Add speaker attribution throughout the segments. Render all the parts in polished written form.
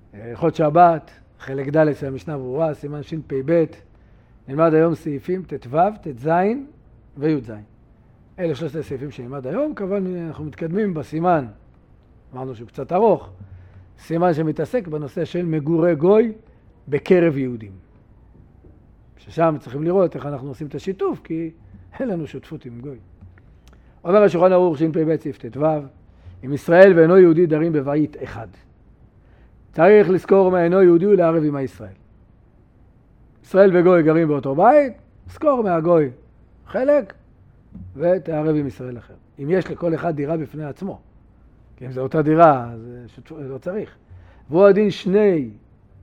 Speaker 1: הלכות שבת, חלק ד' של המשנה ברורה, סימן שפ"ב, נלמד היום סעיפים ט"ו, ט"ז וי"ז. אלה שלושת הסעיפים שנלמד היום, כמובן אנחנו מתקדמים בסימן, אמרנו שהוא קצת ארוך, סימן שמתעסק בנושא של מגורי גוי בקרב יהודים. ששם צריכים לראות איך אנחנו עושים את השיתוף, כי אין לנו שותפות עם גוי. אומר השולחן ערוך שפ"ב סעיף ט"ו, אם ישראל ואינו יהודי דרים בבית אחד. צריך לזכור מה אינו יהודי ולערב עם הישראל. ישראל וגוי גרים באותו בית, זכור מהגוי חלק ותערב עם ישראל אחר. אם יש לכל אחד דירה בפני עצמו, כי אם זו אותה דירה, אז לא צריך. והוא הדין שני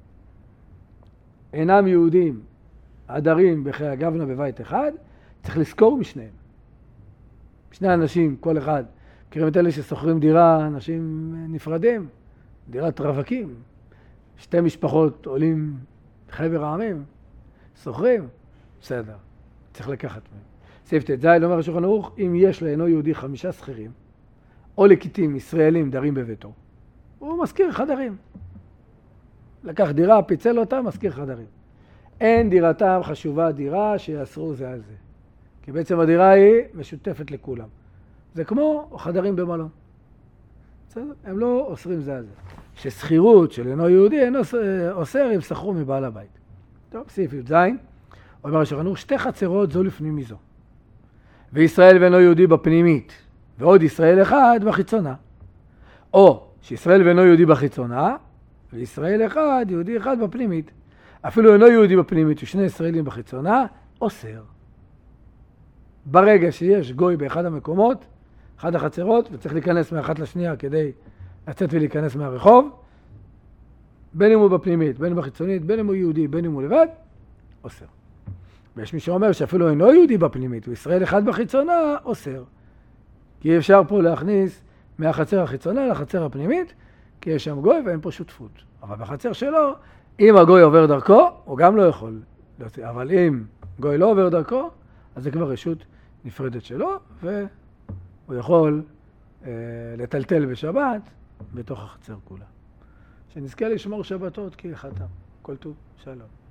Speaker 1: אינם יהודים הדרים בחיי הגבנה בבית אחד, צריך לזכור משניהם. שני אנשים, כל אחד, מכירים את אלה ששוכרים דירה, אנשים נפרדים, דירת רווקים, שתי משפחות עולים חבר העמים, שוכרים, בסדר, צריך לקחת מהם. סעיף ט"ז אומר השולחן ערוך, אם יש לאינו יהודי 5 שכירים, או לקיטים ישראלים דרים בביתו, הוא מזכיר חדרים. לקח דירה, פיצל אותה, מזכיר חדרים. אין דירתם חשובה דירה שיאסרו זה על זה. כי בעצם הדירה היא משותפת לכולם. זה כמו חדרים במלון. בסדר? הם לא אוסרים זה על זה. שסחירות של אינו יהודי אינו אוסר אם שכרו מבעל הבית. טוב, סעיף י"ז, אומר השולחן ערוך, 2 חצרות זו לפנים מזו. וישראל ואינו יהודי בפנימית, ועוד ישראל אחד בחיצונה. או שישראל ואינו יהודי בחיצונה, וישראל אחד, יהודי אחד בפנימית. אפילו אינו יהודי בפנימית ושני ישראלים בחיצונה, אוסר. ברגע שיש גוי באחד המקומות, אחד החצרות, וצריך להיכנס מאחת לשנייה כדי לצאת ולהיכנס מהרחוב, בין אם הוא בפנימית, בין אם בחיצונית, בין אם הוא יהודי, בין אם הוא לבד, אוסר. ויש מי שאומר שאפילו אינו יהודי בפנימית, וישראל אחד בחיצונה, אוסר. כי אפשר פה להכניס מהחצר החיצונה לחצר הפנימית, כי יש שם גוי ואין פה שותפות. אבל בחצר שלו, אם הגוי עובר דרכו, הוא גם לא יכול להוציא. אבל אם גוי לא עובר דרכו, אז זה כבר רשות נפרדת שלו, והוא יכול לטלטל בשבת בתוך החצר כולה. שנזכה לשמור שבתות כי חתם. כל טוב, שלום.